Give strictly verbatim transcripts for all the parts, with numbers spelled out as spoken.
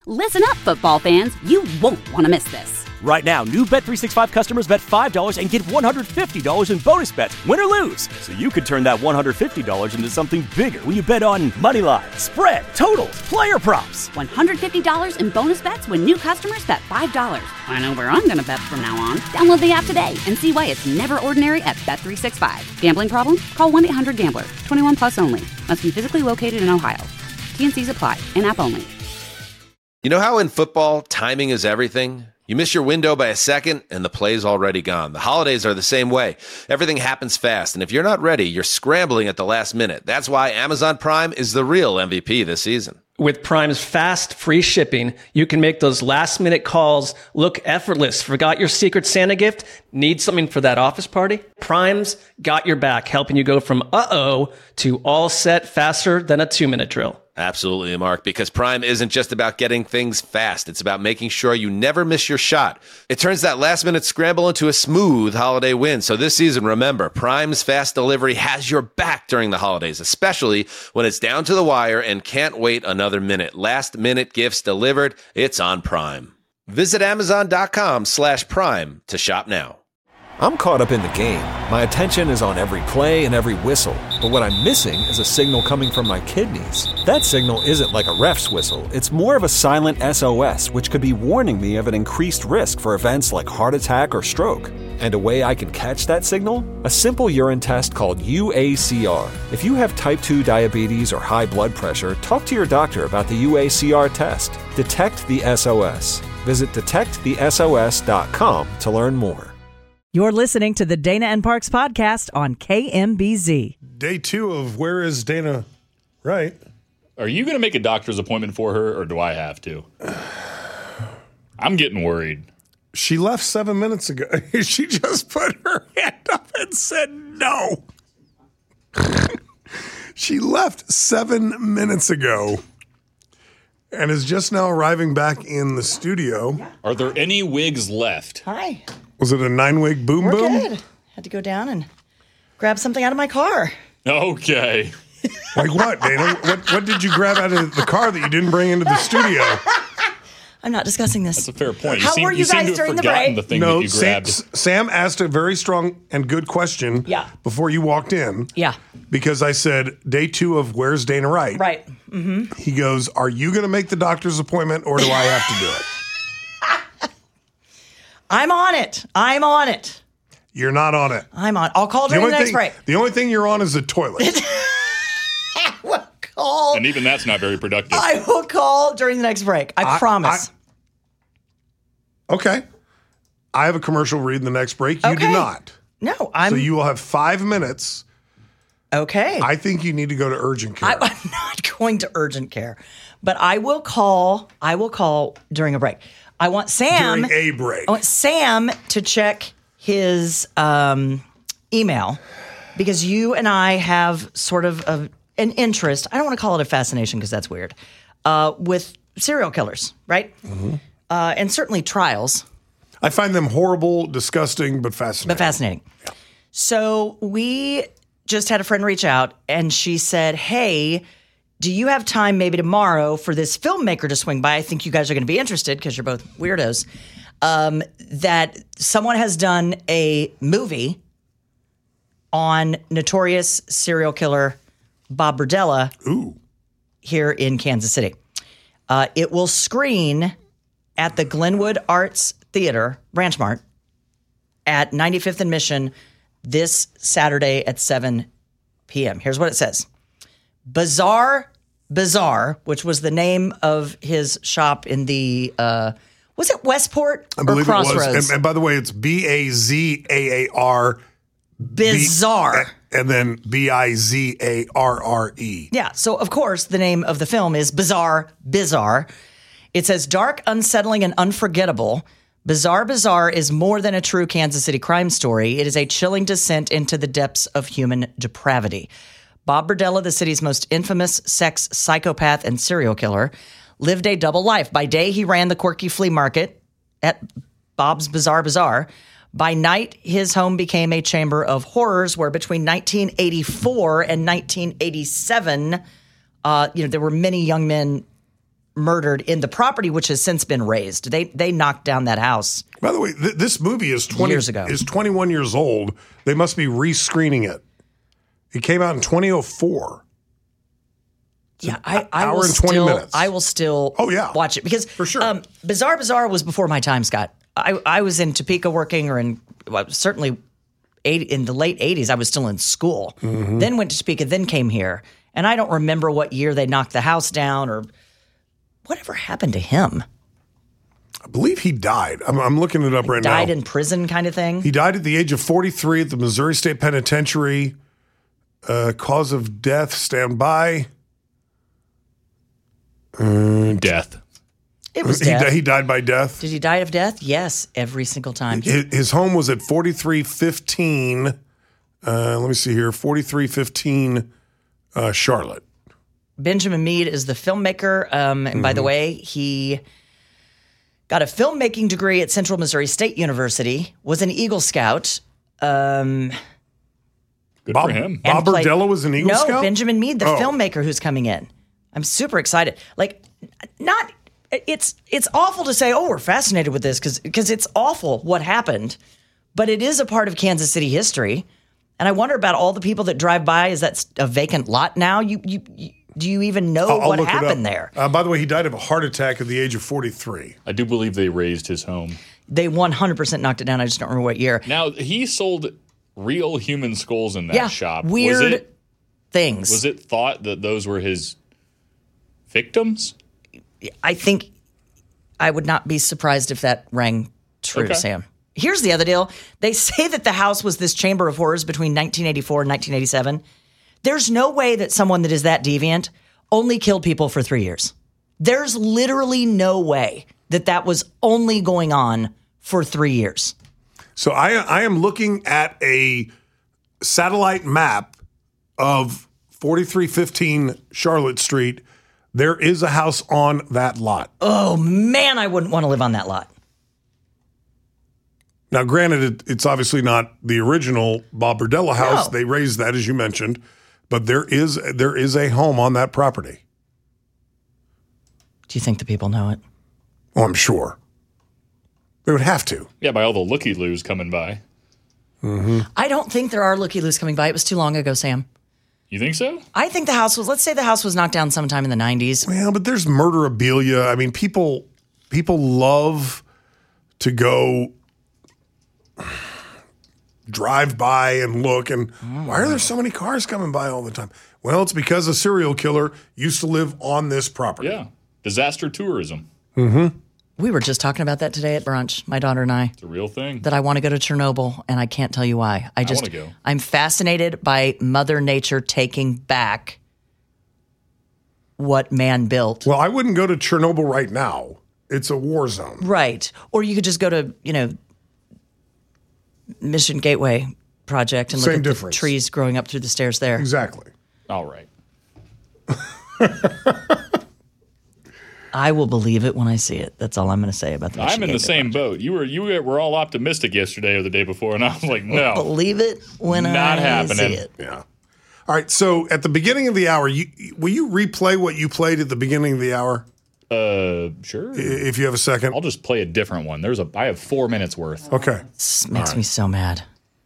Listen up, football fans. You won't want to miss this. Right now, new Bet three sixty-five customers bet five dollars and get one hundred fifty dollars in bonus bets, win or lose. So you could turn that one hundred fifty dollars into something bigger when you bet on money line, spread, totals, player props. one hundred fifty dollars in bonus bets when new customers bet five dollars. I know where I'm going to bet from now on. Download the app today and see why it's never ordinary at Bet three sixty-five. Gambling problem? Call one eight hundred gambler. twenty-one plus only. Must be physically located in Ohio. T N Cs apply. In-app only. You know how in football, timing is everything? You miss your window by a second, and the play's already gone. The holidays are the same way. Everything happens fast, and if you're not ready, you're scrambling at the last minute. That's why Amazon Prime is the real M V P this season. With Prime's fast, free shipping, you can make those last-minute calls look effortless. Forgot your Secret Santa gift? Need something for that office party? Prime's got your back, helping you go from uh-oh to all set faster than a two-minute drill. Absolutely, Mark, because Prime isn't just about getting things fast. It's about making sure you never miss your shot. It turns that last-minute scramble into a smooth holiday win. So this season, remember, Prime's fast delivery has your back during the holidays, especially when it's down to the wire and can't wait another minute. Last-minute gifts delivered, it's on Prime. Visit Amazon.com slash Prime to shop now. I'm caught up in the game. My attention is on every play and every whistle. But what I'm missing is a signal coming from my kidneys. That signal isn't like a ref's whistle. It's more of a silent S O S, which could be warning me of an increased risk for events like heart attack or stroke. And a way I can catch that signal? A simple urine test called U A C R. If you have type two diabetes or high blood pressure, talk to your doctor about the U A C R test. Detect the S O S. Visit detect the S O S dot com to learn more. You're listening to the Dana and Parks podcast on K M B Z. Day two of Where is Dana Right? Are you going to make a doctor's appointment for her, or do I have to? I'm getting worried. She left seven minutes ago. She just put her hand up and said no. She left seven minutes ago and is just now arriving back in the studio. Are there any wigs left? Hi. Was it a nine-wig boom We're boom? good. Had to go down and grab something out of my car. Okay. Like what, Dana? What, what did you grab out of the car that you didn't bring into the studio? I'm not discussing this. That's a fair point. You How seem, were you, you seem guys to have during the forgotten break? the thing no, that you Sam, grabbed. Sam asked a very strong and good question Yeah. before you walked in. Yeah. Because I said, day two of Where's Dana Right? Right. Mm-hmm. He goes, are you going to make the doctor's appointment or do I have to do it? I'm on it. I'm on it. You're not on it. I'm on. I'll call during the, only next thing, break. The only thing you're on is the toilet. I will call. And even that's not very productive. I will call during the next break. I, I- promise. I- okay. I have a commercial read in the next break. You Okay. do not. no, I'm So you will have five minutes. okay. I think you need to go to urgent care. I, I'm not going to urgent care, but I will call. I will call during a break. I want Sam. during a break. I want Sam to check his um, email because you and I have sort of a, an interest. I don't want to call it a fascination because that's weird. Uh, with serial killers, right? Mm-hmm. Uh, and certainly trials. I find them horrible, disgusting, but fascinating. But fascinating. Yeah. So we just had a friend reach out and she said, hey, do you have time maybe tomorrow for this filmmaker to swing by? I think you guys are going to be interested because you're both weirdos. Um, that someone has done a movie on notorious serial killer Bob Berdella Ooh. here in Kansas City. Uh, it will screen at the Glenwood Arts Theater, Branch Mart, at ninety-fifth and Mission this Saturday at seven p.m. Here's what it says. Bizarre Bazaar, which was the name of his shop in the, uh, was it Westport I or believe Crossroads? it was. And, and by the way, it's B A Z A A R. Bizarre. B, and then B I Z A R R E. Yeah, so of course the name of the film is Bizarre Bizarre. It says dark, unsettling, and unforgettable. Bizarre Bizarre is more than a true Kansas City crime story. It is a chilling descent into the depths of human depravity. Bob Berdella, the city's most infamous sex psychopath and serial killer, lived a double life. By day, he ran the quirky flea market at Bob's Bizarre Bazaar. By night, his home became a chamber of horrors where between nineteen eighty-four and nineteen eighty-seven, uh, you know, there were many young men murdered in the property, which has since been razed. They they knocked down that house. By the way, th- this movie is twenty Years ago. is twenty-one years old. They must be rescreening it. It came out in twenty oh four. Yeah, I, I hour will and twenty still, minutes. I will still Oh, yeah. watch it because For sure. Um, Bizarre Bizarre was before my time, Scott. I, I was in Topeka working, or in well, certainly eight, in the late eighties. I was still in school. Mm-hmm. Then went to Topeka, then came here, and I don't remember what year they knocked the house down or whatever happened to him. I believe he died. I'm, I'm looking it up right now. Died in prison, kind of thing. He died at the age of forty-three at the Missouri State Penitentiary. Uh, cause of death, stand by. Death. It was He, death. di- he died by death. Did he die of death? Yes, every single time. His, his home was at forty-three fifteen. Uh, let me see here. forty-three fifteen uh, Charlotte. Benjamin Mead is the filmmaker. Um, and by the way, he got a filmmaking degree at Central Missouri State University, was an Eagle Scout. Um, Good Bob, for him. Bob and played- Bordello was an Eagle no, Scout? Benjamin Mead, the Oh. filmmaker who's coming in. I'm super excited. Like, not it's it's awful to say, oh, we're fascinated with this because because it's awful what happened, but it is a part of Kansas City history. And I wonder about all the people that drive by. Is that a vacant lot now? You you, you do you even know I'll, I'll what look it up. happened there? Uh, by the way, he died of a heart attack at the age of forty-three. I do believe they raised his home. They one hundred percent knocked it down. I just don't remember what year. Now, he sold real human skulls in that Yeah, shop. weird Was it, things. was it thought that those were his victims? I think I would not be surprised if that rang true, Okay. Sam. Here's the other deal. They say that the house was this chamber of horrors between nineteen eighty-four and nineteen eighty-seven. There's no way that someone that is that deviant only killed people for three years. There's literally no way that that was only going on for three years. So I, I am looking at a satellite map of forty-three fifteen Charlotte Street. There is a house on that lot. Oh, man, I wouldn't want to live on that lot. Now, granted, it, it's obviously not the original Bob Bordello house. No. They raised that, as you mentioned, but there is there is a home on that property. Do you think the people know it? Oh, I'm sure. They would have to. Yeah, by all the looky-loos coming by. I don't think there are looky-loos coming by. It was too long ago, Sam. You think so? I think the house was, let's say the house was knocked down sometime in the nineties. Well, but there's murderabilia. I mean, people people love to go drive by and look, and why are there so many cars coming by all the time? Well, it's because a serial killer used to live on this property. Yeah. Disaster tourism. We were just talking about that today at brunch, my daughter and I, It's a real thing. that I want to go to Chernobyl, and I can't tell you why. I just, wanna go. I'm fascinated by Mother Nature taking back what man built. Well, I wouldn't go to Chernobyl right now. It's a war zone. Right. Or you could just go to, you know, Mission Gateway Project and look Same at difference. the trees growing up through the stairs there. Exactly. All right. I will believe it when I see it. That's all I'm going to say about the Mission I'm in the Gateway same Project. boat. You were you were all optimistic yesterday or the day before, and I was like, no. Believe it when Not I happening. see it. Yeah. All right. So at the beginning of the hour, you, will you replay what you played at the beginning of the hour, Uh, sure. i- if you have a second? I'll just play a different one. There's a. I have four minutes worth. Okay. This makes me so mad.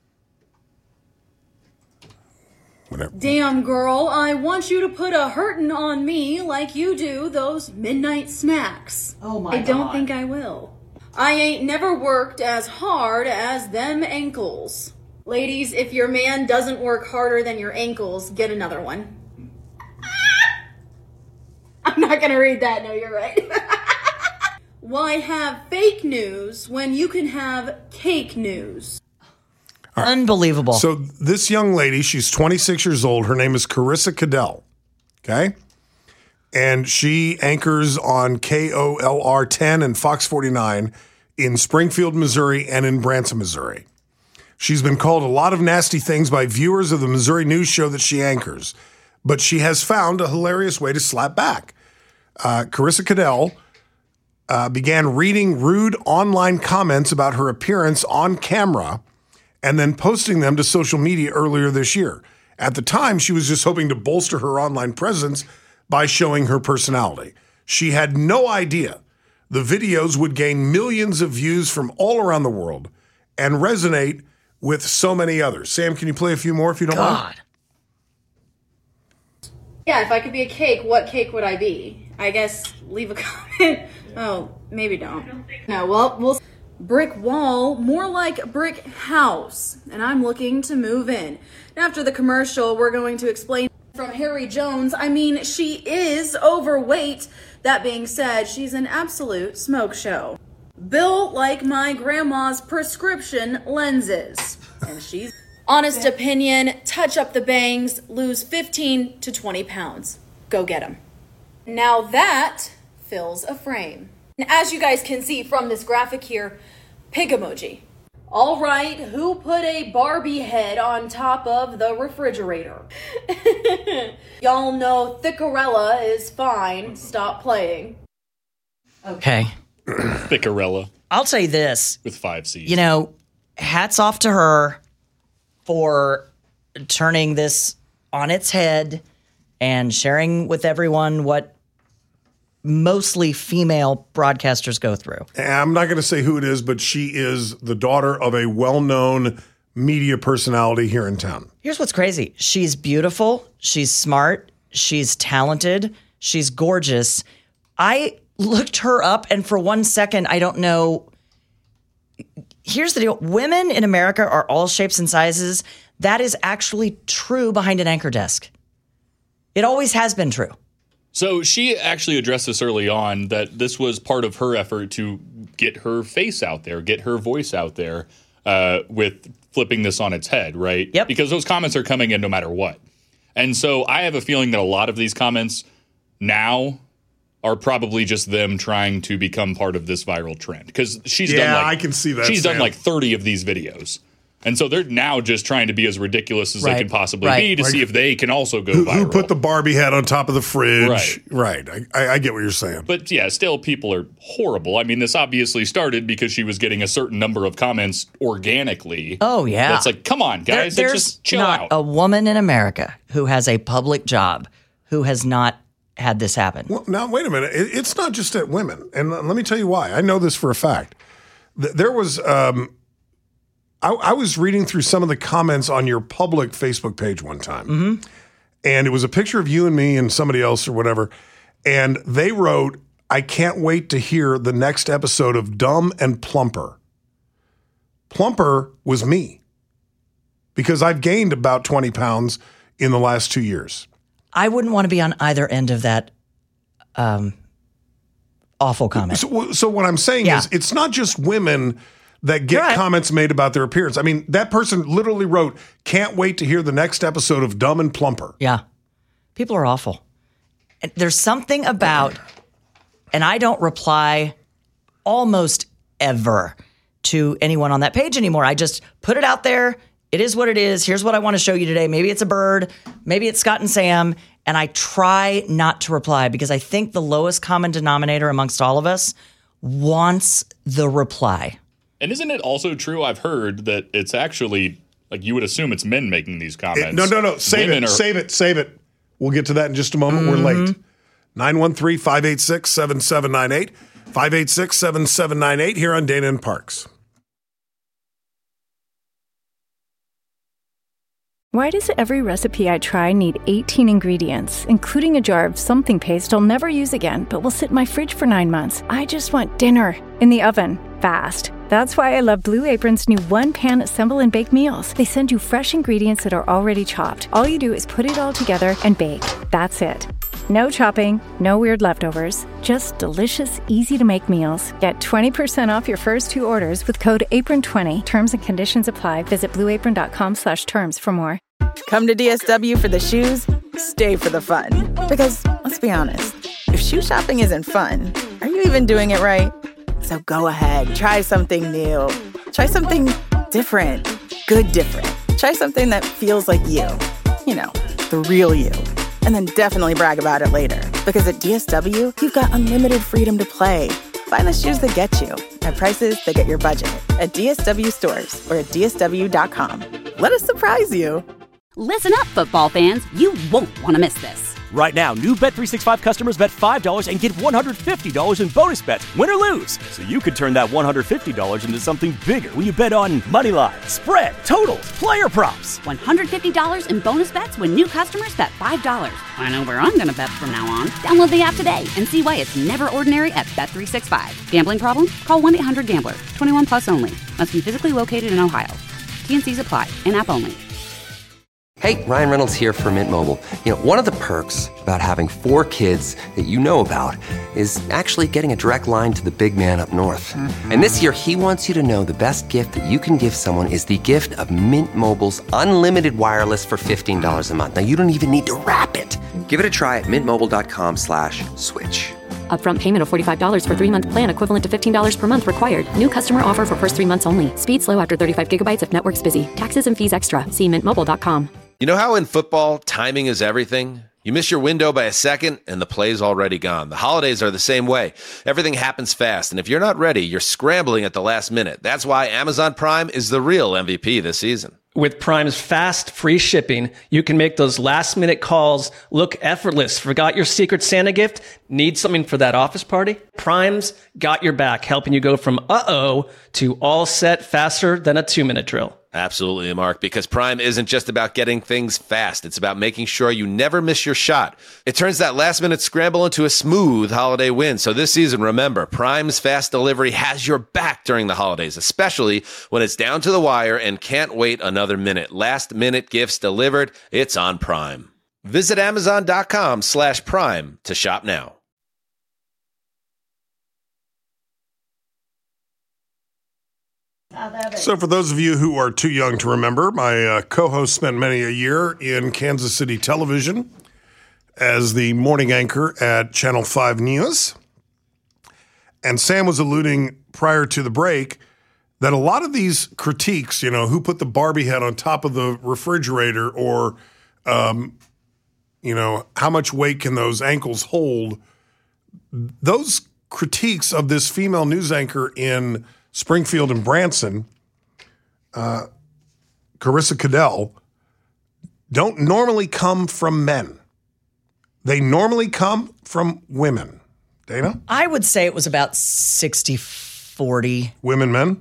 Whatever. Damn, girl, I want you to put a hurtin' on me like you do those midnight snacks. Oh my I don't God. think I will. I ain't never worked as hard as them ankles. Ladies, if your man doesn't work harder than your ankles, get another one. I'm not gonna read that, no, you're right. Why have fake news when you can have cake news? Unbelievable. So this young lady, she's twenty-six years old. Her name is Carissa Cadell. Okay. And she anchors on K O L R ten and Fox forty-nine in Springfield, Missouri, and in Branson, Missouri. She's been called a lot of nasty things by viewers of the Missouri news show that she anchors, but she has found a hilarious way to slap back. Uh, Carissa Cadell uh, began reading rude online comments about her appearance on camera and then posting them to social media earlier this year. At the time, she was just hoping to bolster her online presence by showing her personality. She had no idea the videos would gain millions of views from all around the world and resonate with so many others. Sam, can you play a few more if you don't God. mind? Yeah, if I could be a cake, what cake would I be? I guess leave a comment. Oh, maybe don't. No, well, we'll... Brick wall, more like brick house. And I'm looking to move in. After the commercial, we're going to explain from Harry Jones. I mean, she is overweight. That being said, she's an absolute smoke show. Built like my grandma's prescription lenses. And she's... Honest opinion, touch up the bangs, lose fifteen to twenty pounds. Go get them. Now that fills a frame. And as you guys can see from this graphic here, pig emoji. All right, who put a Barbie head on top of the refrigerator? Y'all know Thickerella is fine. Stop playing. Okay. Thickerella. I'll say this. With five C's. You know, hats off to her for turning this on its head and sharing with everyone what mostly female broadcasters go through. I'm not going to say who it is, but she is the daughter of a well-known media personality here in town. Here's what's crazy. She's beautiful. She's smart. She's talented. She's gorgeous. I looked her up, and for one second, I don't know. Here's the deal. Women in America are all shapes and sizes. That is actually true behind an anchor desk. It always has been true. So she actually addressed this early on, that this was part of her effort to get her face out there, get her voice out there uh, with flipping this on its head, right? Yep. Because those comments are coming in no matter what. And so I have a feeling that a lot of these comments now are probably just them trying to become part of this viral trend. Because she's yeah, done like I can see that. She's Sam. done like thirty of these videos. And so they're now just trying to be as ridiculous as Right, they can possibly right. be to Like, see if they can also go Who, viral. who put the Barbie head on top of the fridge? Right. Right. I, I get what you're saying. But yeah, still people are horrible. I mean, this obviously started because she was getting a certain number of comments organically. Oh, yeah. That's like, come on, There- guys. there's just chill not out. a woman in America who has a public job who has not had this happen. Well, now, wait a minute. It, it's not just at women. And let me tell you why. I know this for a fact. Th- There was, um, I, I was reading through some of the comments on your public Facebook page one time. Mm-hmm. And it was a picture of you and me and somebody else or whatever. And they wrote, I can't wait to hear the next episode of Dumb and Plumper. Plumper was me because I've gained about twenty pounds in the last two years. I wouldn't want to be on either end of that um, awful comment. So, so what I'm saying Yeah. is it's not just women that get Right. comments made about their appearance. I mean, that person literally wrote, can't wait to hear the next episode of Dumb and Plumper. Yeah. People are awful. And there's something about, and I don't reply almost ever to anyone on that page anymore. I just put it out there. It is what it is. Here's what I want to show you today. Maybe it's a bird. Maybe it's Scott and Sam. And I try not to reply because I think the lowest common denominator amongst all of us wants the reply. And isn't it also true, I've heard, that it's actually, like you would assume it's men making these comments. It- no, no, no. Save Women it. are- Save it. Save it. We'll get to that in just a moment. We're late. nine one three, five eight six, seven seven nine eight. five eight six, seven seven nine eight here on Dana and Parks. Why does every recipe I try need eighteen ingredients, including a jar of something paste I'll never use again, but will sit in my fridge for nine months? I just want dinner in the oven, fast. That's why I love Blue Apron's new one-pan assemble and bake meals. They send you fresh ingredients that are already chopped. All you do is put it all together and bake. That's it. No chopping, no weird leftovers, just delicious, easy-to-make meals. Get twenty percent off your first two orders with code apron twenty. Terms and conditions apply. Visit blueapron.com slash terms for more. Come to D S W for the shoes, stay for the fun. Because, let's be honest, if shoe shopping isn't fun, are you even doing it right? So go ahead, try something new. Try something different. Good different. Try something that feels like you. You know, the real you. And then definitely brag about it later. Because at D S W, you've got unlimited freedom to play. Find the shoes that get you at prices that get your budget at D S W stores or at D S W dot com. Let us surprise you. Listen up, football fans. You won't want to miss this. Right now, new Bet three sixty-five customers bet five dollars and get one hundred fifty dollars in bonus bets, win or lose. So you could turn that one hundred fifty dollars into something bigger when you bet on money line, spread, totals, player props. one hundred fifty dollars in bonus bets when new customers bet five dollars. I know where I'm going to bet from now on. Download the app today and see why it's never ordinary at Bet three sixty-five. Gambling problem? Call one eight hundred gambler. twenty-one plus only. Must be physically located in Ohio. T N Cs apply. In-app only. Hey, Ryan Reynolds here for Mint Mobile. You know, one of the perks about having four kids that you know about is actually getting a direct line to the big man up north. Mm-hmm. And this year, he wants you to know the best gift that you can give someone is the gift of Mint Mobile's unlimited wireless for fifteen dollars a month. Now, you don't even need to wrap it. Give it a try at mintmobile.com slash switch. Upfront payment of forty-five dollars for three-month plan equivalent to fifteen dollars per month required. New customer offer for first three months only. Speed slow after thirty-five gigabytes if network's busy. Taxes and fees extra. See mint mobile dot com. You know how in football, timing is everything? You miss your window by a second, and the play's already gone. The holidays are the same way. Everything happens fast, and if you're not ready, you're scrambling at the last minute. That's why Amazon Prime is the real M V P this season. With Prime's fast, free shipping, you can make those last-minute calls look effortless. Forgot your Secret Santa gift? Need something for that office party? Prime's got your back, helping you go from uh-oh to all set faster than a two-minute drill. Absolutely, Mark, because Prime isn't just about getting things fast. It's about making sure you never miss your shot. It turns that last-minute scramble into a smooth holiday win. So this season, remember, Prime's fast delivery has your back during the holidays, especially when it's down to the wire and can't wait another minute. Last-minute gifts delivered, it's on Prime. Visit amazon.com slash prime to shop now. So for those of you who are too young to remember, my uh, co-host spent many a year in Kansas City television as the morning anchor at Channel five News. And Sam was alluding prior to the break that a lot of these critiques, you know, who put the Barbie head on top of the refrigerator or, um, you know, how much weight can those ankles hold? Those critiques of this female news anchor in Springfield and Branson, uh, Carissa Cadell, don't normally come from men. They normally come from women. Dana? I would say it was about sixty forty. Women, men?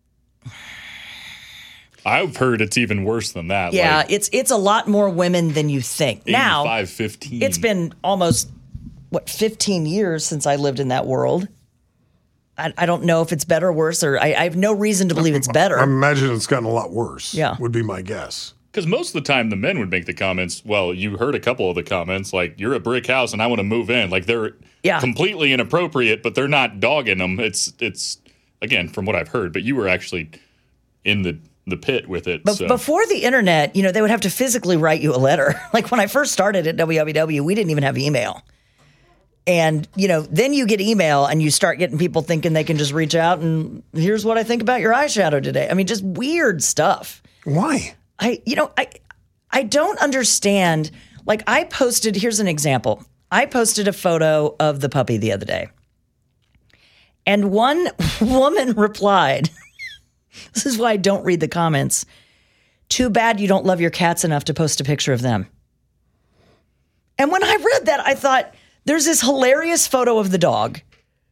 I've heard it's even worse than that. Yeah, like it's it's a lot more women than you think. Now, eighty-five fifteen. It's been almost, what, fifteen years since I lived in that world. I, I don't know if it's better or worse, or I, I have no reason to believe it's better. I imagine it's gotten a lot worse. Yeah. Would be my guess. Because most of the time the men would make the comments, well, you heard a couple of the comments, like, you're a brick house and I want to move in. Like, they're yeah. completely inappropriate, but they're not dogging them. It's, it's again, from what I've heard, but you were actually in the, the pit with it. But so. Before the internet, you know, they would have to physically write you a letter. Like when I first started at W W W, we didn't even have email. And, you know, then you get email and you start getting people thinking they can just reach out and here's what I think about your eyeshadow today. I mean, just weird stuff. Why? I, you know, I, I don't understand. Like I posted, here's an example. I posted a photo of the puppy the other day. And one woman replied, this is why I don't read the comments. Too bad you don't love your cats enough to post a picture of them. And when I read that, I thought, there's this hilarious photo of the dog.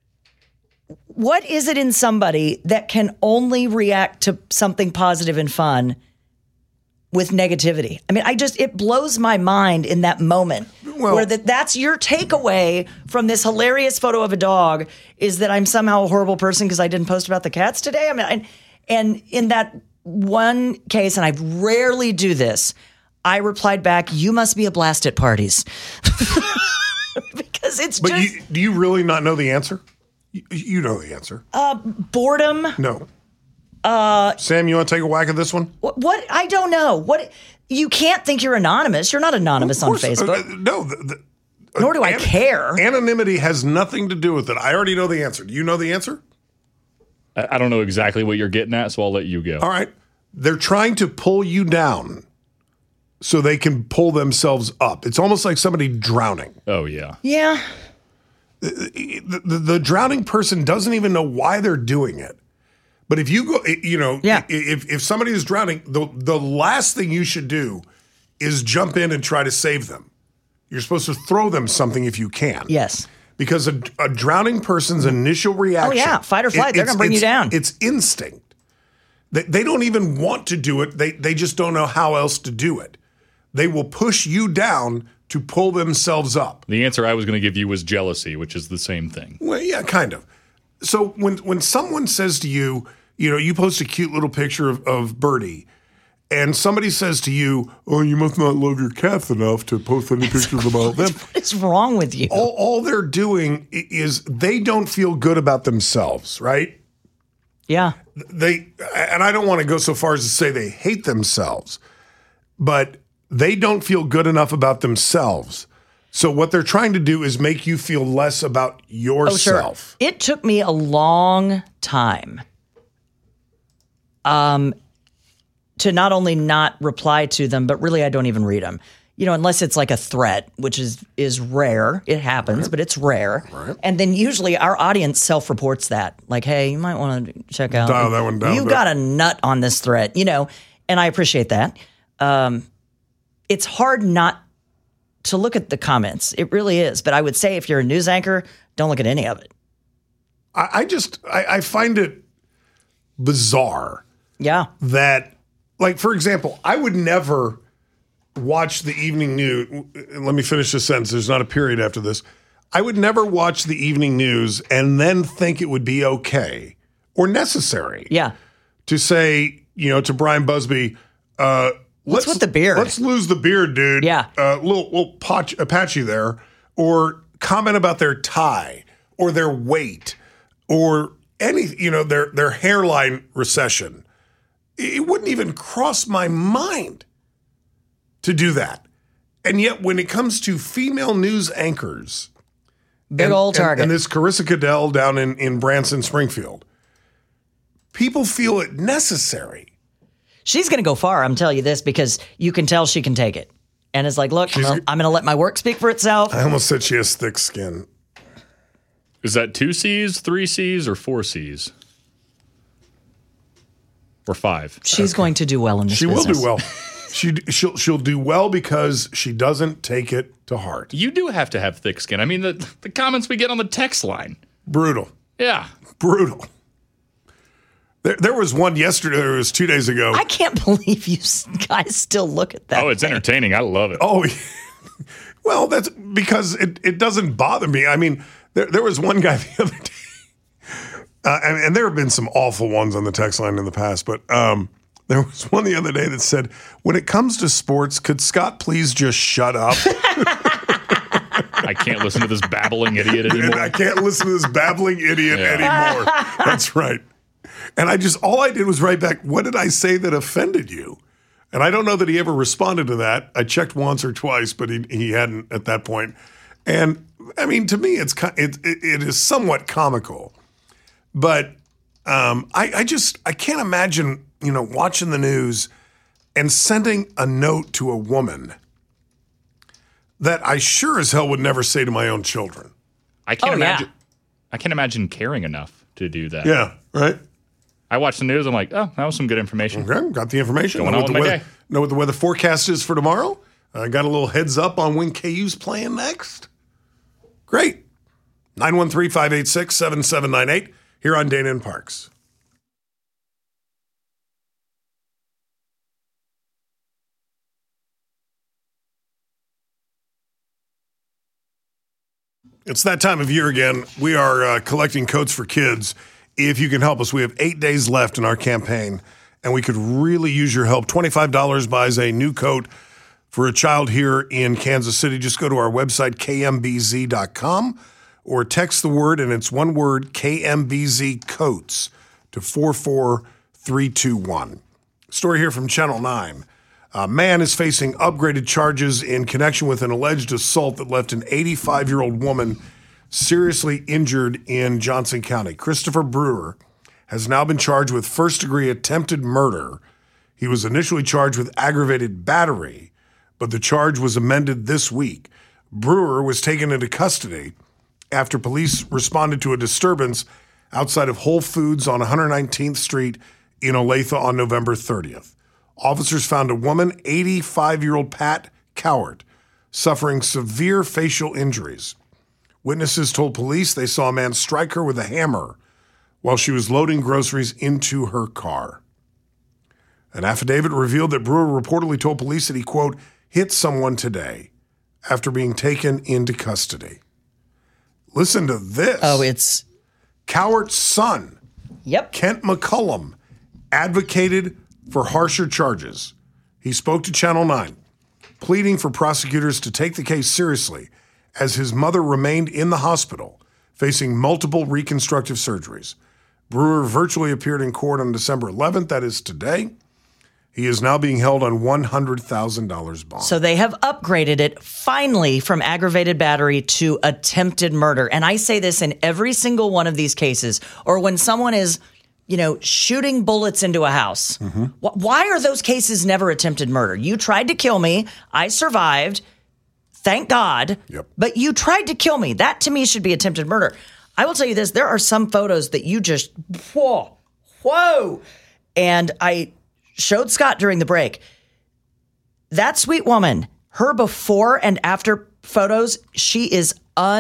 What is it in somebody that can only react to something positive and fun with negativity? I mean, I just, it blows my mind in that moment well, where that that's your takeaway from this hilarious photo of a dog is that I'm somehow a horrible person because I didn't post about the cats today. I mean, I, and in that one case, and I rarely do this, I replied back, you must be a blast at parties. Because it's but just... you, do you really not know the answer? You, you know the answer. Uh, boredom. No. Uh, Sam, you want to take a whack at this one? What, what? I don't know. What? You can't think you're anonymous. You're not anonymous on Facebook. Uh, no. The, the, uh, Nor do I an- care. Anonymity has nothing to do with it. I already know the answer. Do you know the answer? I, I don't know exactly what you're getting at, so I'll let you go. All right. They're trying to pull you down so they can pull themselves up. It's almost like somebody drowning. Oh, yeah. Yeah. The, the, the drowning person doesn't even know why they're doing it. But if you go, you know, yeah. if, if somebody is drowning, the, the last thing you should do is jump in and try to save them. You're supposed to throw them something if you can. Yes. Because a, a drowning person's initial reaction. Oh, yeah. Fight or flight. it- They're going to bring you it's- down. It's instinct. They, they don't even want to do it. They, they just don't know how else to do it. They will push you down to pull themselves up. The answer I was going to give you was jealousy, which is the same thing. Well, yeah, kind of. So when when someone says to you, you know, you post a cute little picture of, of Birdie, and somebody says to you, oh, you must not love your cats enough to post any pictures about them. What is wrong with you? All, all they're doing i- is they don't feel good about themselves, right? Yeah. They, and I don't want to go so far as to say they hate themselves, but they don't feel good enough about themselves. So what they're trying to do is make you feel less about yourself. Oh, sure. It took me a long time um, to not only not reply to them, but really I don't even read them. You know, unless it's like a threat, which is is rare. It happens, right. but it's rare. Right. And then usually our audience self-reports that. Like, hey, you might want to check out. Dial that one down You a bit. got a nut on this threat, you know, and I appreciate that. Um, it's hard not to look at the comments. It really is. But I would say if you're a news anchor, don't look at any of it. I, I just, I, I find it bizarre. Yeah. That, like, for example, I would never watch the evening news. Let me finish this sentence. There's not a period after this. I would never watch the evening news and then think it would be okay or necessary. Yeah. To say, you know, to Brian Busby, uh, What's with the beard? Let's lose the beard, dude. Yeah. Uh, little little potch, Apache there. Or comment about their tie or their weight or any, you know, their their hairline recession. It wouldn't even cross my mind to do that. And yet when it comes to female news anchors, Big and, old and- target. And, this Carissa Cadell down in, in Branson, Springfield, people feel it necessary. She's going to go far, I'm telling you this, because you can tell she can take it. And it's like, look, I'm She's- gonna, I'm going to let my work speak for itself. I almost said she has thick skin. Is that two C's, three C's, or four C's? Or five? She's going to do well in this She will business. do well. She she'll she'll do well because she doesn't take it to heart. You do have to have thick skin. I mean, the, the comments we get on the text line. Brutal. Yeah. Brutal. There, there was one yesterday, it was two days ago. I can't believe you guys still look at that. Oh, it's entertaining. I love it. Oh, well, that's because it, it doesn't bother me. I mean, there, there was one guy the other day, uh, and, and there have been some awful ones on the text line in the past, but um, there was one the other day that said, when it comes to sports, could Scott please just shut up? I can't listen to this babbling idiot anymore. I can't listen to this babbling idiot Yeah. anymore. That's right. And I just, all I did was write back, what did I say that offended you? And I don't know that he ever responded to that. I checked once or twice, but he, he hadn't at that point. And I mean, to me, it's ki- it, it, it is somewhat comical. But um, I, I just, I can't imagine, you know, watching the news and sending a note to a woman that I sure as hell would never say to my own children. I can't Oh, yeah. imagine. I can't imagine caring enough to do that. Yeah, right? I watch the news. I'm like, oh, that was some good information. Okay, got the information. Going know on what the with my weather, day. know what the weather forecast is for tomorrow. I uh, got a little heads up on when K U's playing next. Great. nine one three, five eight six, seven seven nine eight here on Dana and Parks. It's that time of year again. We are uh, collecting coats for kids. If you can help us, we have eight days left in our campaign, and we could really use your help. twenty-five dollars buys a new coat for a child here in Kansas City. Just go to our website, K M B Z dot com, or text the word, and it's one word, K M B Z coats, to four four three two one. Story here from Channel nine. A man is facing upgraded charges in connection with an alleged assault that left an eighty-five-year-old woman seriously injured in Johnson County. Christopher Brewer has now been charged with first-degree attempted murder. He was initially charged with aggravated battery, but the charge was amended this week. Brewer was taken into custody after police responded to a disturbance outside of Whole Foods on one hundred nineteenth Street in Olathe on November thirtieth. Officers found a woman, eighty-five-year-old Pat Cowart, suffering severe facial injuries. Witnesses told police they saw a man strike her with a hammer while she was loading groceries into her car. An affidavit revealed that Brewer reportedly told police that he, quote, hit someone today after being taken into custody. Listen to this. Oh, it's... Cowart's son, yep. Kent McCullum, advocated for harsher charges. He spoke to Channel nine, pleading for prosecutors to take the case seriously as his mother remained in the hospital, facing multiple reconstructive surgeries. Brewer virtually appeared in court on December eleventh, that is today. He is now being held on one hundred thousand dollars bond. So they have upgraded it finally from aggravated battery to attempted murder. And I say this in every single one of these cases, or when someone is, you know, shooting bullets into a house. Mm-hmm. Why are those cases never attempted murder? You tried to kill me. I survived. Thank God. Yep. But you tried to kill me. That to me should be attempted murder. I will tell you this. There are some photos that you just, whoa, whoa. And I showed Scott during the break. That sweet woman, her before and after photos, she is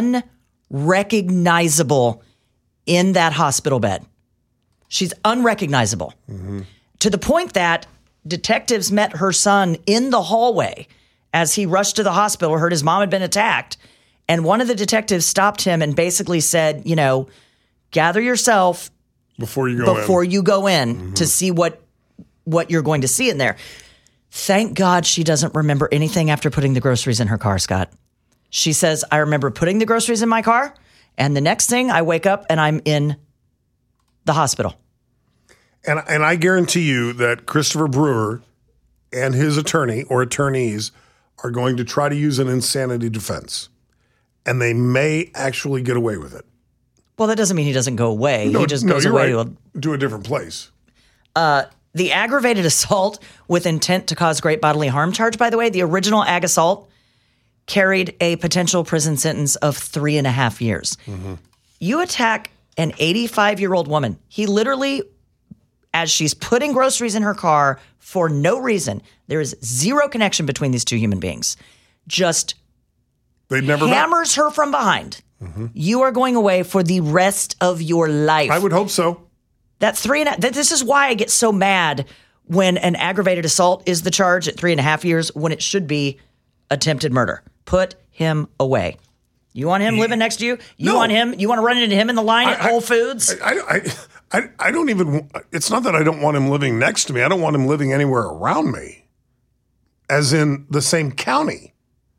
unrecognizable in that hospital bed. She's unrecognizable. Mm-hmm. To the point that detectives met her son in the hallway as he rushed to the hospital, heard his mom had been attacked. And one of the detectives stopped him and basically said, you know, gather yourself before you go before in, you go in mm-hmm. to see what what you're going to see in there. Thank God she doesn't remember anything after putting the groceries in her car, Scott. She says, I remember putting the groceries in my car, and the next thing I wake up and I'm in the hospital. And, and I guarantee you that Christopher Brewer and his attorney or attorneys are going to try to use an insanity defense. And they may actually get away with it. Well, that doesn't mean he doesn't go away. No, he just no, goes you're away right. to a, to a different place. Uh, the aggravated assault with intent to cause great bodily harm charge, by the way, the original ag assault carried a potential prison sentence of three and a half years. Mm-hmm. You attack an eighty-five-year-old woman. He literally, as she's putting groceries in her car for no reason, there is zero connection between these two human beings. Just They'd never hammers met. her from behind. Mm-hmm. You are going away for the rest of your life. I would hope so. That three and a, that this is why I get so mad when an aggravated assault is the charge at three and a half years when it should be attempted murder. Put him away. You want him yeah. living next to you? You no. want him? You want to run into him in the line I, at Whole Foods? I, I, I, I don't even. It's not that I don't want him living next to me. I don't want him living anywhere around me, as in the same county.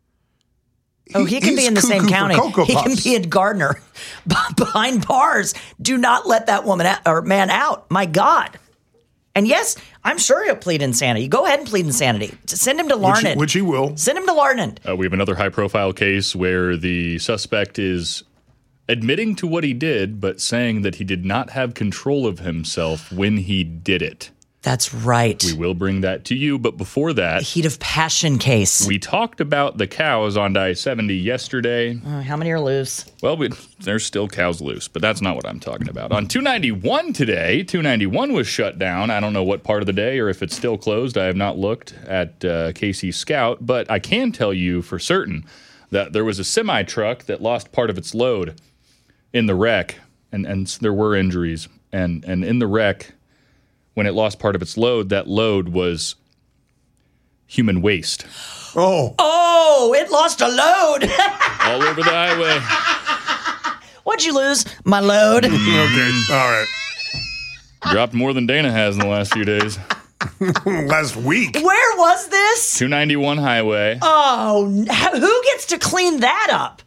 Oh, he can be in the same county. He can be in Gardner behind bars. Do not let that woman out, or man out. My God. And yes, I'm sure he'll plead insanity. Go ahead and plead insanity. Send him to Larned. Which, which he will. Send him to Larned. Uh, we have another high-profile case where the suspect is admitting to what he did, but saying that he did not have control of himself when he did it. That's right. We will bring that to you, but before that... The heat of passion case. We talked about the cows on I seventy yesterday. Uh, how many are loose? Well, we, there's still cows loose, but that's not what I'm talking about. On two ninety-one today, two ninety-one was shut down. I don't know what part of the day or if it's still closed. I have not looked at uh, K C Scout, but I can tell you for certain that there was a semi-truck that lost part of its load in the wreck, and, and there were injuries. And, and in the wreck... when it lost part of its load, that load was human waste. Oh. Oh, it lost a load. All over the highway. What'd you lose? My load. Okay, all right. Dropped more than Dana has in the last few days. Last week. Where was this? two ninety-one highway. Oh, who gets to clean that up?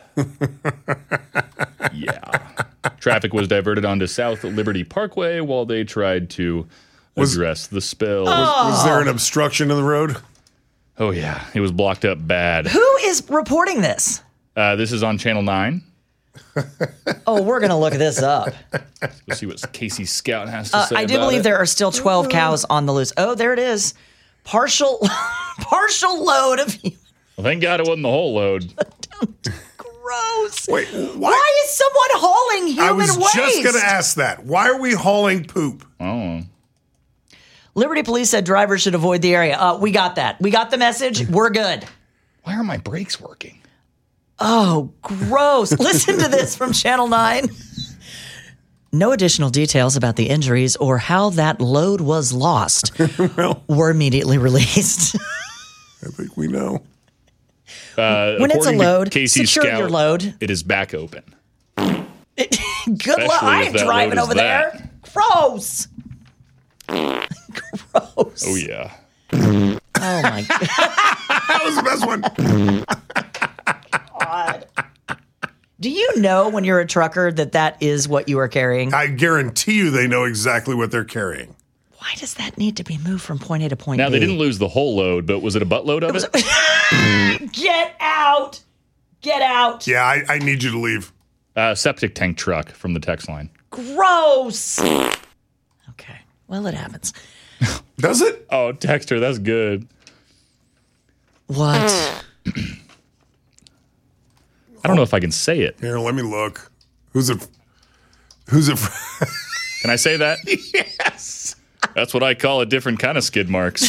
Yeah. Traffic was diverted onto South Liberty Parkway while they tried to address was, the spill. Was, was there an obstruction in the road? Oh, yeah. It was blocked up bad. Who is reporting this? Uh, this is on Channel nine. Oh, we're going to look this up. Let's see what K C Scout has to uh, say I do about believe it. there are still twelve cows on the loose. Oh, there it is. Partial, partial load of... Well, thank God it wasn't the whole load. Gross. Wait, why? why is someone hauling human I was waste? just going to ask that. Why are we hauling poop? Oh. Liberty Police said drivers should avoid the area. Uh, we got that. We got the message. We're good. Why aren't my brakes working? Oh, gross. Listen to this from Channel nine. No additional details about the injuries or how that load was lost well, were immediately released. I think we know. Uh, when it's a load, K C secure Scout, your load. It is back open. Good luck. I ain't driving over that. there. Gross. Gross. Oh, yeah. Oh, my God. That was the best one. God. Do you know when you're a trucker that that is what you are carrying? I guarantee you they know exactly what they're carrying. Why does that need to be moved from point A to point Now, B? they didn't lose the whole load, but was it a buttload of it? Get out. Get out. Yeah, I, I need you to leave. Uh, septic tank truck from the text line. Gross. Okay. Well, it happens. Does it? Oh, Texter, that's good. What? I don't know if I can say it. Here, let me look. Who's it? Who's it? Can I say that? Yes. That's what I call a different kind of skid marks.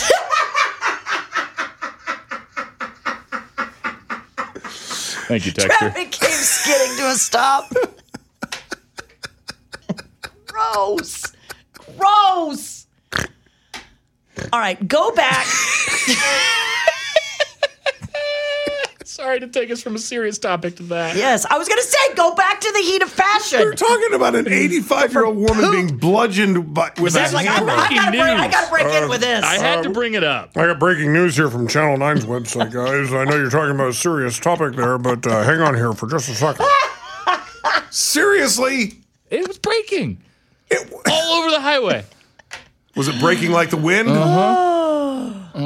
Thank you, Texter. Traffic came skidding to a stop. Gross. Gross. All right, go back. Sorry to take us from a serious topic to that. Yes, I was going to say, go back to the heat of passion. We're talking about an eighty-five-year-old woman Poop. being bludgeoned by, with a That's like, I, hammer. I gotta break, I gotta break in with this. I had to bring it up. I got breaking news here from Channel nine's website, guys. I know you're talking about a serious topic there, but uh, hang on here for just a second. Seriously? It was breaking. It, All over the highway. Was it breaking like the wind? Uh-huh.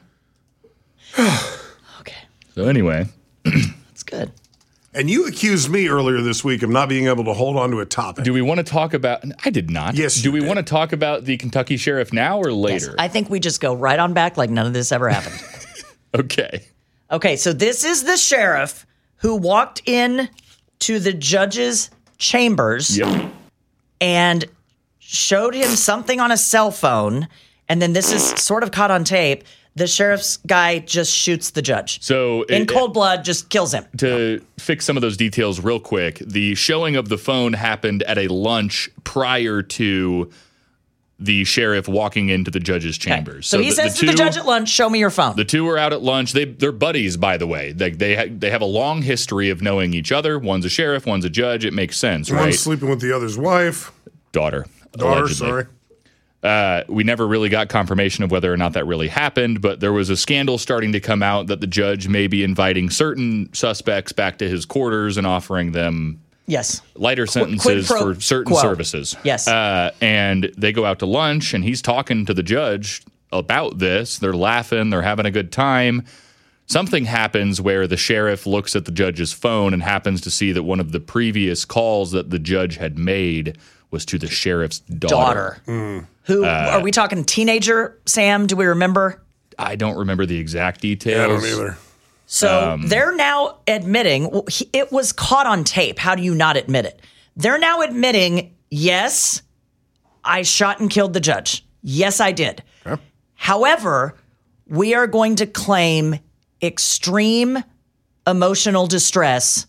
Uh-huh. Okay. So anyway. That's good. And you accused me earlier this week of not being able to hold on to a topic. Do we want to talk about... I did not. Yes, Do you we did. want to talk about the Kentucky sheriff now or later? Yes, I think we just go right on back like none of this ever happened. Okay. Okay, so this is the sheriff who walked in to the judge's chambers Yep. and showed him something on a cell phone. And then this is sort of caught on tape. The sheriff's guy just shoots the judge. So in it- cold blood, just kills him. To fix some of those details real quick, the showing of the phone happened at a lunch prior to the sheriff walking into the judge's chambers. So, he the, says the to the two- judge at lunch, show me your phone. The two are out at lunch. They they're buddies, by the way. They they ha- they have a long history of knowing each other. One's a sheriff, one's a judge. It makes sense, One's right? sleeping with the other's wife. Daughter. Daughter, allegedly. sorry. Uh, we never really got confirmation of whether or not that really happened, but there was a scandal starting to come out that the judge may be inviting certain suspects back to his quarters and offering them Yes. lighter quid sentences pro for certain quo. services. Yes. Uh, and they go out to lunch, and he's talking to the judge about this. They're laughing. They're having a good time. Something happens where the sheriff looks at the judge's phone and happens to see that one of the previous calls that the judge had made was to the sheriff's daughter. Daughter. Who are we talking? Teenager, Sam? Do we remember? I don't remember the exact details. Yeah, I don't either. So Um, they're now admitting well, he, it was caught on tape. How do you not admit it? They're now admitting, yes, I shot and killed the judge. Yes, I did. Okay. However, we are going to claim extreme emotional distress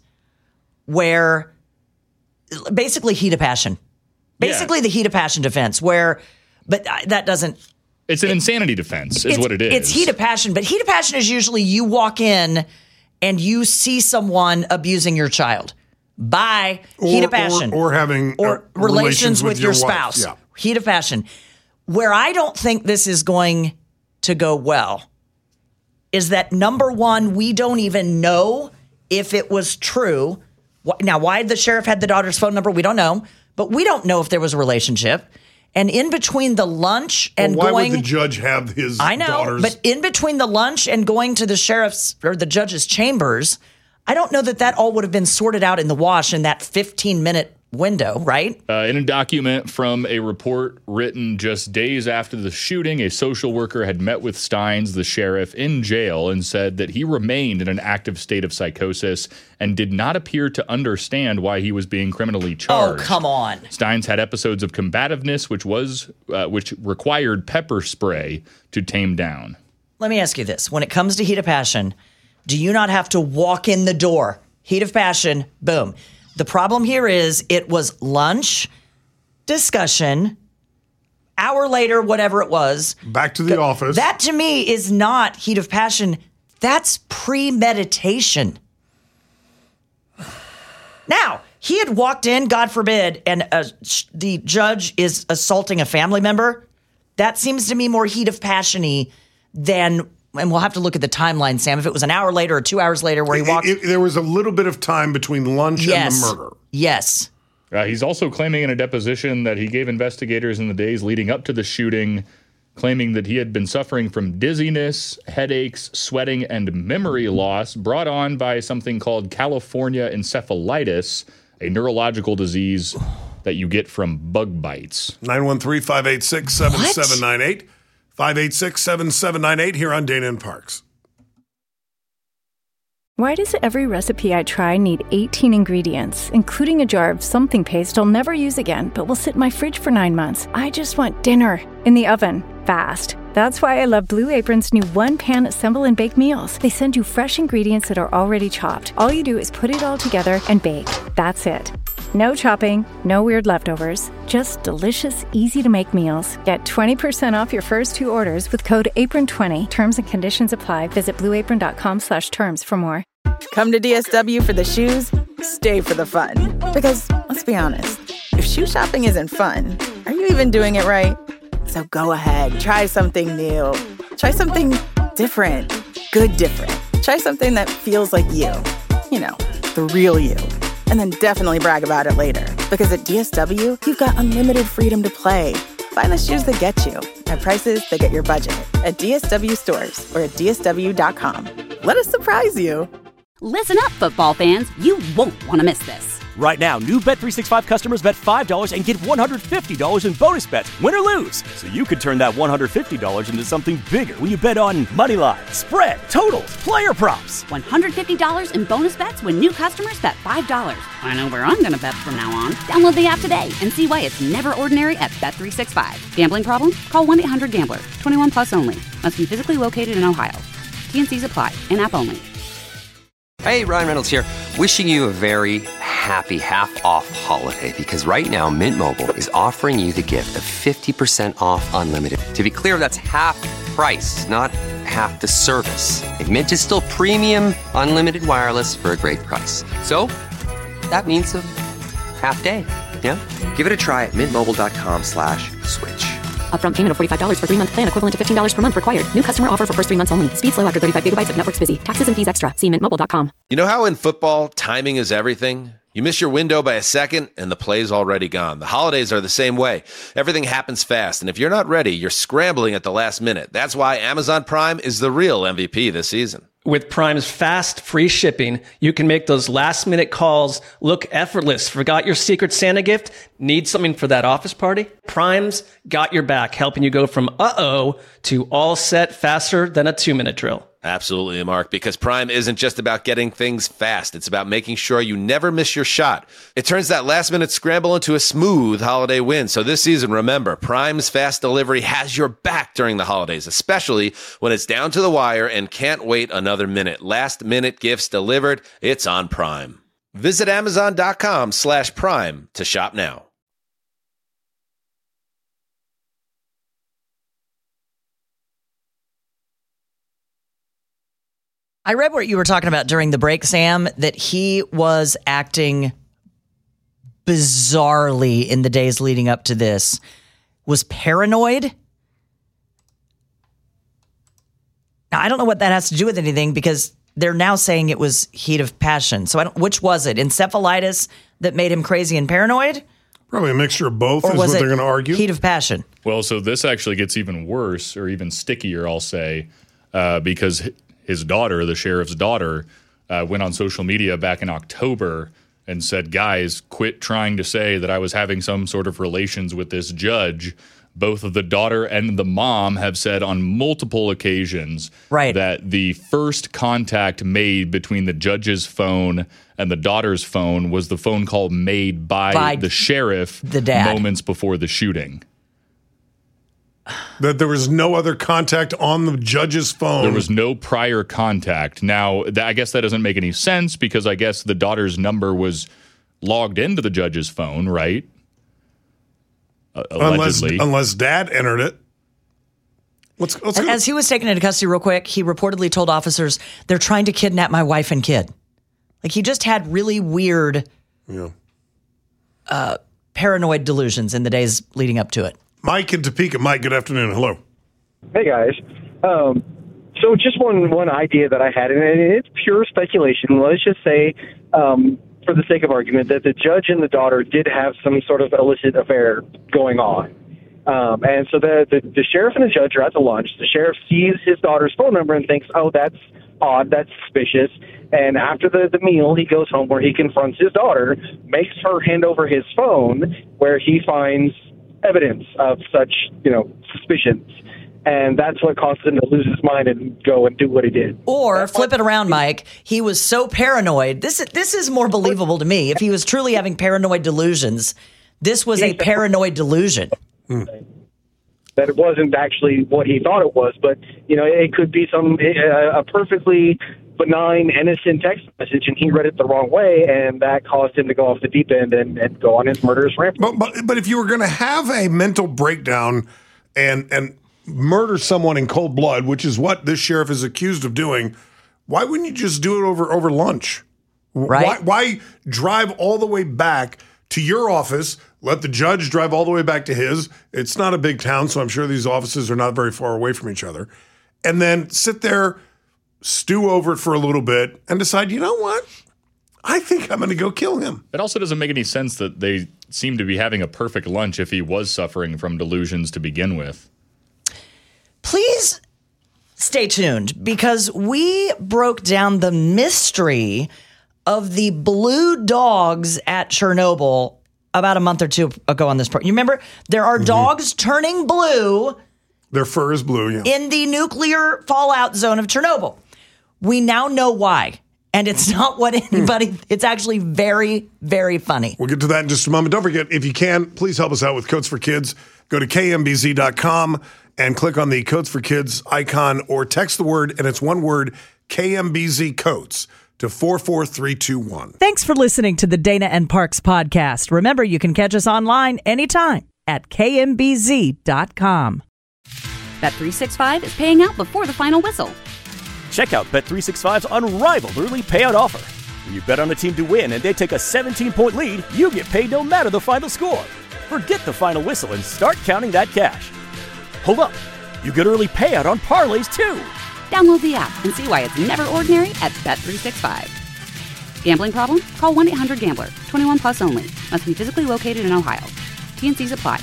where basically heat of passion. Basically the heat of passion defense where, but that doesn't. It's an insanity defense is it's, what it is. It's heat of passion, but heat of passion is usually you walk in and you see someone abusing your child. Bye. heat Or- of passion. or- or having, or uh, relations, relations with, with your, your wife. spouse. Yeah. Heat of passion. Where I don't think this is going to go well is that number one, we don't even know if it was true. Wh- Now, why the sheriff had the daughter's phone number, we don't know, but we don't know if there was a relationship. And in between the lunch and Well, why going, would the judge have his I know, daughters? but in between the lunch and going to the sheriff's or the judge's chambers, I don't know that that all would have been sorted out in the wash in that fifteen minute window, right? Uh, in a document from a report written just days after the shooting, a social worker had met with Steins, the sheriff, in jail and said that he remained in an active state of psychosis and did not appear to understand why he was being criminally charged. Oh, come on. Steins had episodes of combativeness, which was uh, which required pepper spray to tame down. Let me ask you this. When it comes to heat of passion, Do you not have to walk in the door? Heat of passion, boom. The problem here is it was lunch, discussion, hour later, whatever it was. Back to the office. That to me is not heat of passion. That's premeditation. Now, he had walked in, God forbid, and uh, sh- the judge is assaulting a family member. That seems to me more heat of passion-y than, and we'll have to look at the timeline, Sam, if it was an hour later or two hours later where he walked. It, it, there was a little bit of time between lunch yes. and the murder. Yes. Uh, he's also claiming in a deposition that he gave investigators in the days leading up to the shooting, claiming that he had been suffering from dizziness, headaches, sweating, and memory loss brought on by something called California encephalitis, a neurological disease that you get from bug bites. nine one three, five eight six, seven seven nine eight. five eight six, seven seven nine eight here on Dana and Parks. Why does every recipe I try need eighteen ingredients, including a jar of something paste I'll never use again, but will sit in my fridge for nine months? I just want dinner in the oven, fast. That's why I love Blue Apron's new one-pan assemble and bake meals. They send you fresh ingredients that are already chopped. All you do is put it all together and bake. That's it. No chopping, no weird leftovers, just delicious, easy-to-make meals. Get twenty percent off your first two orders with code apron twenty. Terms and conditions apply. Visit blueapron.com slash terms for more. Come to D S W for the shoes, stay for the fun. Because, let's be honest, if shoe shopping isn't fun, are you even doing it right? So go ahead, try something new. Try something different. Good different. Try something that feels like you. You know, the real you. And then definitely brag about it later. Because at D S W, you've got unlimited freedom to play. Find the shoes that get you at prices that get your budget at D S W stores or at D S W dot com. Let us surprise you. Listen up, football fans. You won't want to miss this. Right now, new Bet three sixty-five customers bet five dollars and get one hundred fifty dollars in bonus bets, win or lose. So you could turn that one hundred fifty dollars into something bigger when you bet on money line, spread, totals, player props. one hundred fifty dollars in bonus bets when new customers bet five dollars. I know where I'm going to bet from now on. Download the app today and see why it's never ordinary at Bet three sixty-five. Gambling problem? Call one eight hundred gambler. twenty-one plus only. Must be physically located in Ohio. T N Cs apply. In-app only. Hey, Ryan Reynolds here. Wishing you a very happy half-off holiday because right now Mint Mobile is offering you the gift of fifty percent off unlimited. To be clear, that's half price, not half the service. And Mint is still premium unlimited wireless for a great price. So that means a half day. Yeah? Give it a try at mintmobile.com slash switch. Upfront payment of forty-five dollars for three-month plan equivalent to fifteen dollars per month required. New customer offer for first three months only. Speed slow after thirty-five gigabytes if network's busy. Taxes and fees extra. See mint mobile dot com. You know how in football, timing is everything? You miss your window by a second, and the play's already gone. The holidays are the same way. Everything happens fast, and if you're not ready, you're scrambling at the last minute. That's why Amazon Prime is the real M V P this season. With Prime's fast, free shipping, you can make those last-minute calls look effortless. Forgot your Secret Santa gift? Need something for that office party? Prime's got your back, helping you go from uh-oh to all set faster than a two-minute drill. Absolutely, Mark, because Prime isn't just about getting things fast. It's about making sure you never miss your shot. It turns that last-minute scramble into a smooth holiday win. So this season, remember, Prime's fast delivery has your back during the holidays, especially when it's down to the wire and can't wait another minute. Last-minute gifts delivered, it's on Prime. Visit amazon.com slash prime to shop now. I read what you were talking about during the break, Sam, that he was acting bizarrely in the days leading up to this. Was paranoid? Now, I don't know what that has to do with anything because they're now saying it was heat of passion. So I don't, which was it? Encephalitis that made him crazy and paranoid? Probably a mixture of both or is what they're going to argue. Heat of passion. Well, so this actually gets even worse or even stickier, I'll say, uh, because his daughter, the sheriff's daughter, uh, went on social media back in October and said, guys, quit trying to say that I was having some sort of relations with this judge. Both of the daughter and the mom have said on multiple occasions right. that the first contact made between the judge's phone and the daughter's phone was the phone call made by, by the sheriff the dad. moments before the shooting. That there was no other contact on the judge's phone. There was no prior contact. Now, th- I guess that doesn't make any sense because I guess the daughter's number was logged into the judge's phone, right? Uh, allegedly. Unless, unless dad entered it. Let's, let's go. As he was taken into custody real quick, he reportedly told officers, they're trying to kidnap my wife and kid. Like, he just had really weird yeah. uh, paranoid delusions in the days leading up to it. Mike in Topeka. Mike, good afternoon. Hello. Hey, guys. Um, so just one, one idea that I had, and it's pure speculation. Let's just say, um, for the sake of argument, that the judge and the daughter did have some sort of illicit affair going on. Um, and so the, the, the sheriff and the judge are at the lunch. The sheriff sees his daughter's phone number and thinks, oh, that's odd, that's suspicious. And after the, the meal, he goes home where he confronts his daughter, makes her hand over his phone, where he finds evidence of such, you know, suspicions. And that's what caused him to lose his mind and go and do what he did. Or that's flip it around, Mike. He was so paranoid. This is, this is more believable to me. If he was truly having paranoid delusions, this was a paranoid delusion. Hmm. That it wasn't actually what he thought it was, but, you know, it could be some a perfectly benign, innocent text message, and he read it the wrong way, and that caused him to go off the deep end and, and go on his murderous rampage. But, but, but if you were going to have a mental breakdown and and murder someone in cold blood, which is what this sheriff is accused of doing, why wouldn't you just do it over, over lunch? Right. Why, why drive all the way back to your office, let the judge drive all the way back to his? It's not a big town, so I'm sure these offices are not very far away from each other. And then sit there, stew over it for a little bit, and decide, you know what? I think I'm going to go kill him. It also doesn't make any sense that they seem to be having a perfect lunch if he was suffering from delusions to begin with. Please stay tuned, because we broke down the mystery of the blue dogs at Chernobyl about a month or two ago on this program. You remember? There are mm-hmm. dogs turning blue. Their fur is blue, yeah. In the nuclear fallout zone of Chernobyl. We now know why. And it's not what anybody, it's actually very, very funny. We'll get to that in just a moment. Don't forget, if you can, please help us out with Coats for Kids. Go to K M B Z dot com and click on the Coats for Kids icon, or text the word, and it's one word, K M B Z Coats, to four four three two one. Thanks for listening to the Dana and Parks podcast. Remember, you can catch us online anytime at K M B Z dot com. Bet three sixty-five is paying out before the final whistle. Check out Bet three sixty-five's unrivaled early payout offer. When you bet on a team to win and they take a seventeen-point lead, you get paid no matter the final score. Forget the final whistle and start counting that cash. Hold up. You get early payout on parlays, too. Download the app and see why it's never ordinary at Bet three sixty-five. Gambling problem? Call one eight hundred gambler. twenty-one plus only. Must be physically located in Ohio. T N Cs apply.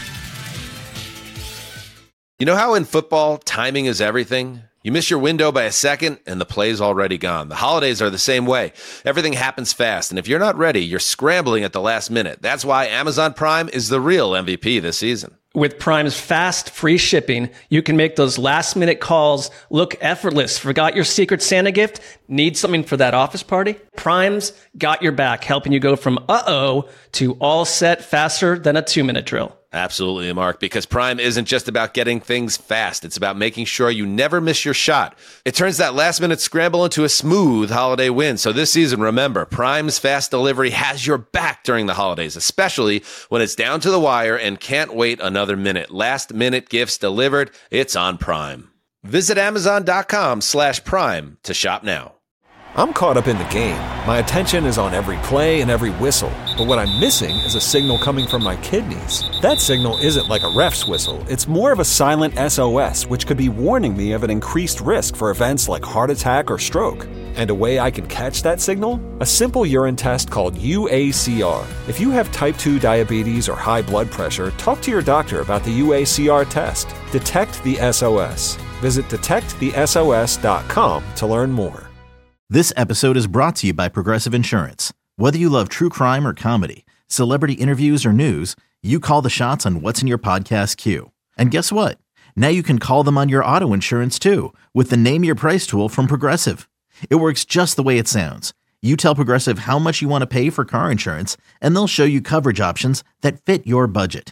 You know how in football, timing is everything? You miss your window by a second, and the play's already gone. The holidays are the same way. Everything happens fast, and if you're not ready, you're scrambling at the last minute. That's why Amazon Prime is the real M V P this season. With Prime's fast, free shipping, you can make those last-minute calls look effortless. Forgot your Secret Santa gift? Need something for that office party? Prime's got your back, helping you go from uh-oh to all set faster than a two-minute drill. Absolutely, Mark, because Prime isn't just about getting things fast. It's about making sure you never miss your shot. It turns that last-minute scramble into a smooth holiday win. So this season, remember, Prime's fast delivery has your back during the holidays, especially when it's down to the wire and can't wait another minute. Last-minute gifts delivered. It's on Prime. Visit Amazon.com slash Prime to shop now. I'm caught up in the game. My attention is on every play and every whistle. But what I'm missing is a signal coming from my kidneys. That signal isn't like a ref's whistle. It's more of a silent S O S, which could be warning me of an increased risk for events like heart attack or stroke. And a way I can catch that signal? A simple urine test called U A C R. If you have type two diabetes or high blood pressure, talk to your doctor about the U A C R test. Detect the S O S. Visit detect the S O S dot com to learn more. This episode is brought to you by Progressive Insurance. Whether you love true crime or comedy, celebrity interviews or news, you call the shots on what's in your podcast queue. And guess what? Now you can call them on your auto insurance too with the Name Your Price tool from Progressive. It works just the way it sounds. You tell Progressive how much you want to pay for car insurance, and they'll show you coverage options that fit your budget.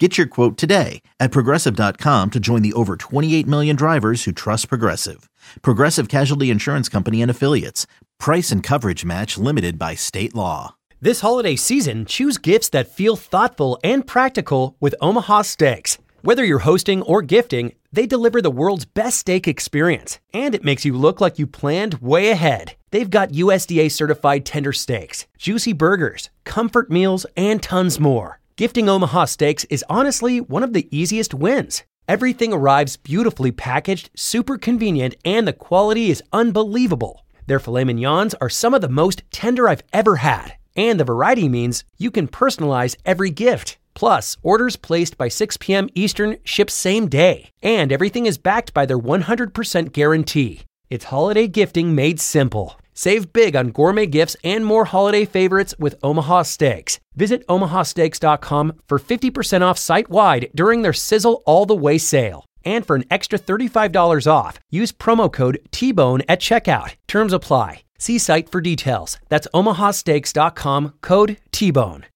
Get your quote today at Progressive dot com to join the over twenty-eight million drivers who trust Progressive. Progressive Casualty Insurance Company and Affiliates. Price and coverage match limited by state law. This holiday season, choose gifts that feel thoughtful and practical with Omaha Steaks. Whether you're hosting or gifting, they deliver the world's best steak experience, and it makes you look like you planned way ahead. They've got U S D A certified tender steaks, juicy burgers, comfort meals, and tons more. Gifting Omaha Steaks is honestly one of the easiest wins. Everything arrives beautifully packaged, super convenient, and the quality is unbelievable. Their filet mignons are some of the most tender I've ever had, and the variety means you can personalize every gift. Plus, orders placed by six p.m. Eastern ship same day, and everything is backed by their one hundred percent guarantee. It's holiday gifting made simple. Save big on gourmet gifts and more holiday favorites with Omaha Steaks. Visit omaha steaks dot com for fifty percent off site-wide during their Sizzle All the Way sale. And for an extra thirty-five dollars off, use promo code T-Bone at checkout. Terms apply. See site for details. That's omaha steaks dot com, code T-Bone.